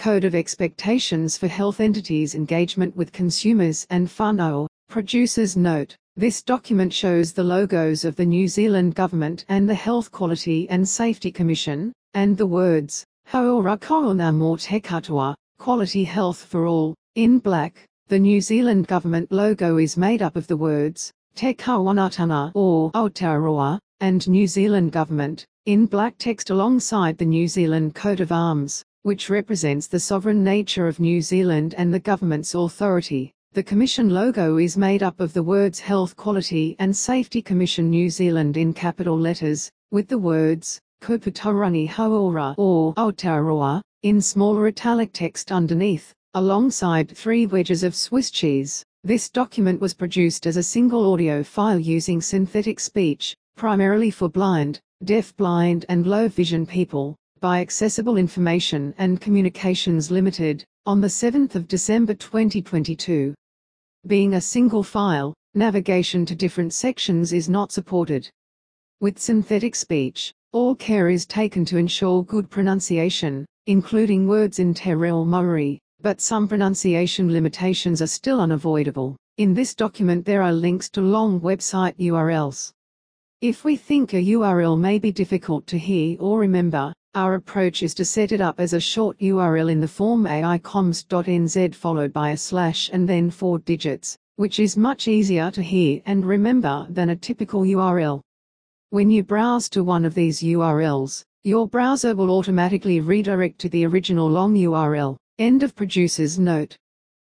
Code of Expectations for Health Entities' Engagement with Consumers and whānau. Producers note, this document shows the logos of the New Zealand Government and the Health Quality and Safety Commission, and the words, Hauora Korona mō te katoa, Quality Health for All, in black. The New Zealand Government logo is made up of the words, Te Kawanatanga or Aotearoa, and New Zealand Government, in black text alongside the New Zealand coat of arms, which represents the sovereign nature of New Zealand and the government's authority. The Commission logo is made up of the words Health Quality and Safety Commission New Zealand in capital letters, with the words, Kuputarani Hauora or Aotearoa, in smaller italic text underneath, alongside 3 wedges of Swiss cheese. This document was produced as a single audio file using synthetic speech, primarily for blind, deaf-blind and low-vision people, by Accessible Information and Communications Limited, on the 7th of December 2022. Being a single file, navigation to different sections is not supported. With synthetic speech, all care is taken to ensure good pronunciation, including words in Te Reo Maori, but some pronunciation limitations are still unavoidable. In this document there are links to long website URLs. If we think a URL may be difficult to hear or remember, our approach is to set it up as a short URL in the form aicoms.nz followed by a slash and then 4 digits, which is much easier to hear and remember than a typical URL. When you browse to one of these URLs, your browser will automatically redirect to the original long URL. End of producer's note.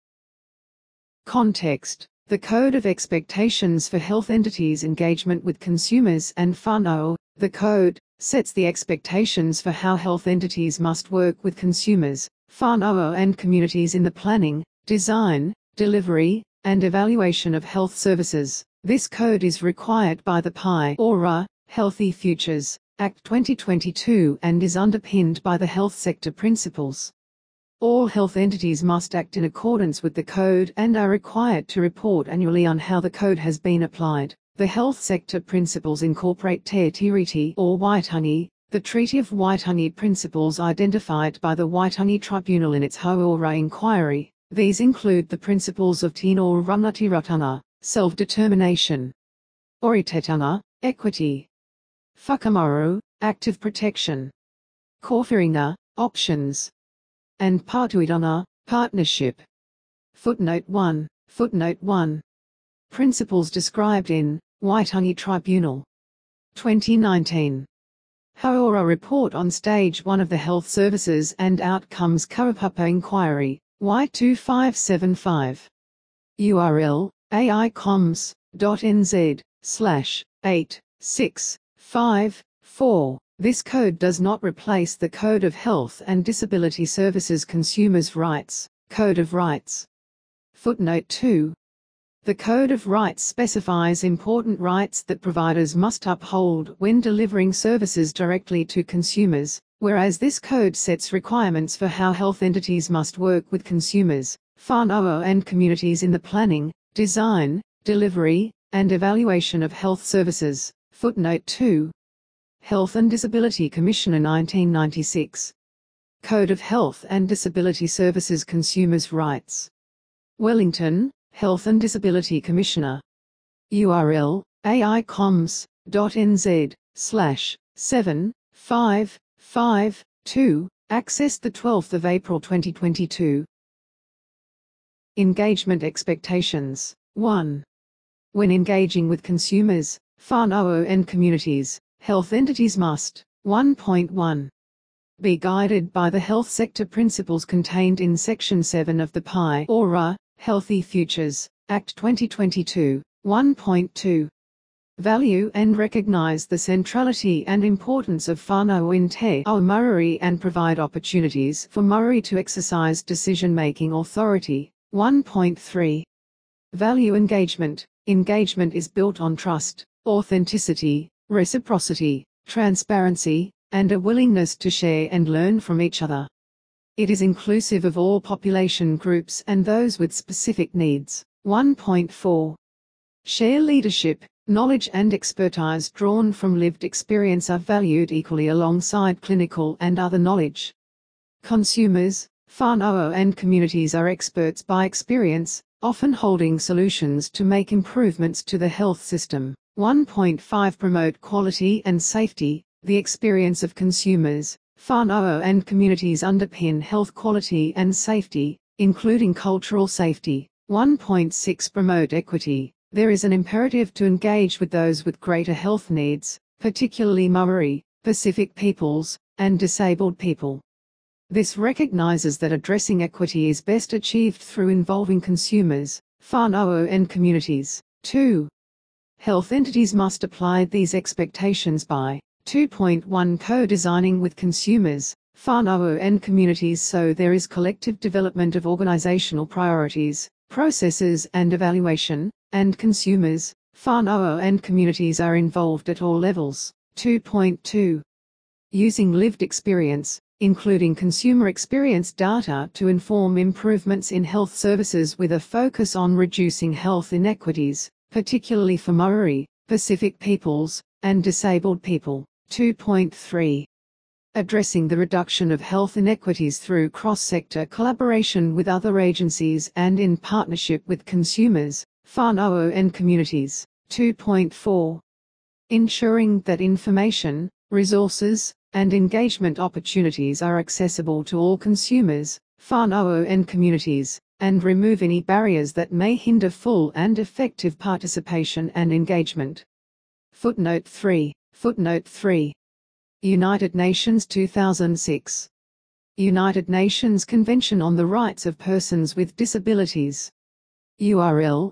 Context. The Code of Expectations for Health Entities' Engagement with Consumers and whānau. The Code sets the expectations for how health entities must work with consumers, whānau and communities in the planning, design, delivery, and evaluation of health services. This code is required by the PI Ora, Healthy Futures, Act 2022 and is underpinned by the health sector principles. All health entities must act in accordance with the code and are required to report annually on how the code has been applied. The health sector principles incorporate Te Tiriti or Waitangi, the Treaty of Waitangi principles identified by the Waitangi Tribunal in its Hauora inquiry. These include the principles of Tino Rangatiratanga, self-determination, Oritetanga, equity, Whakamaru, active protection, Kōwhiringa, options, and Pātuitanga, partnership. Footnote 1. Footnote 1. Principles described in Waitangi Tribunal. 2019. Hauora Report on Stage 1 of the Health Services and Outcomes Kaupapa Inquiry, Y2575. URL, aicoms.nz/8654. This code does not replace the Code of Health and Disability Services Consumers' Rights, Code of Rights. Footnote 2. The Code of Rights specifies important rights that providers must uphold when delivering services directly to consumers, whereas this code sets requirements for how health entities must work with consumers, whānau and communities in the planning, design, delivery, and evaluation of health services. Footnote 2. Health and Disability Commissioner 1996. Code of Health and Disability Services Consumers' Rights. Wellington, Health and Disability Commissioner. URL, aicoms.nz/7552, accessed 12 April 2022. Engagement expectations. 1. When engaging with consumers, whānau and communities, health entities must 1.1. Be guided by the health sector principles contained in Section 7 of the PI Ora, Healthy Futures, Act 2022. 1.2. Value and recognize the centrality and importance of whānau in Te Ao Marae and provide opportunities for Marae to exercise decision-making authority. 1.3. Value engagement. Engagement is built on trust, authenticity, reciprocity, transparency, and a willingness to share and learn from each other. It is inclusive of all population groups and those with specific needs. 1.4. Share leadership. Knowledge and expertise drawn from lived experience are valued equally alongside clinical and other knowledge. Consumers, whānau and communities are experts by experience, often holding solutions to make improvements to the health system. 1.5 Promote quality and safety. The experience of consumers, whānau and communities underpin health quality and safety, including cultural safety. 1.6 Promote equity. There is an imperative to engage with those with greater health needs, particularly Maori, Pacific peoples, and disabled people. This recognizes that addressing equity is best achieved through involving consumers, whānau and communities. 2. Health entities must apply these expectations by 2.1 Co-designing with consumers, whānau and communities so there is collective development of organizational priorities, processes and evaluation, and consumers, whānau and communities are involved at all levels. 2.2. Using lived experience, including consumer experience data to inform improvements in health services with a focus on reducing health inequities, particularly for Maori, Pacific peoples, and disabled people. 2.3. Addressing the reduction of health inequities through cross-sector collaboration with other agencies and in partnership with consumers, whānau and communities. 2.4. Ensuring that information, resources, and engagement opportunities are accessible to all consumers, whānau and communities, and remove any barriers that may hinder full and effective participation and engagement. Footnote 3. Footnote 3. United Nations 2006. United Nations Convention on the Rights of Persons with Disabilities. URL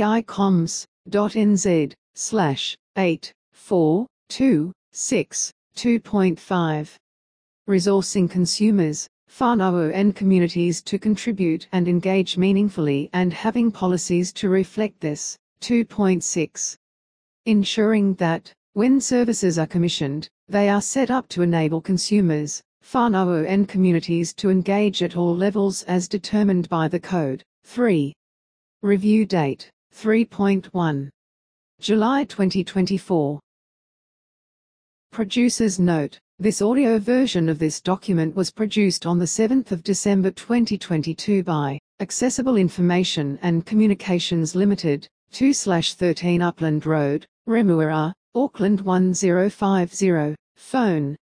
aicoms.nz/8.4.2.6.2.5. Resourcing consumers, whānau and communities to contribute and engage meaningfully and having policies to reflect this. 2.6. Ensuring that, when services are commissioned, they are set up to enable consumers, whānau and communities to engage at all levels as determined by the Code. 3. Review date, 3.1. July 2024. Producer's note: this audio version of this document was produced on the 7th of December 2022 by Accessible Information and Communications Limited, 2/13 Upland Road, Remuera, Auckland 1050, phone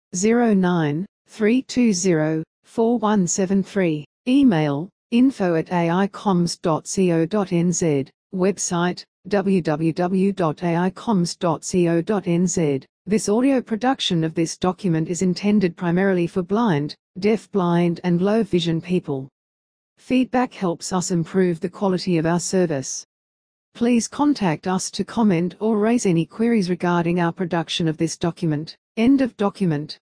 09-320-4173, email info@aicoms.co.nz, website www.aicoms.co.nz. This audio production of this document is intended primarily for blind, deaf-blind and low-vision people. Feedback helps us improve the quality of our service. Please contact us to comment or raise any queries regarding our production of this document. End of document.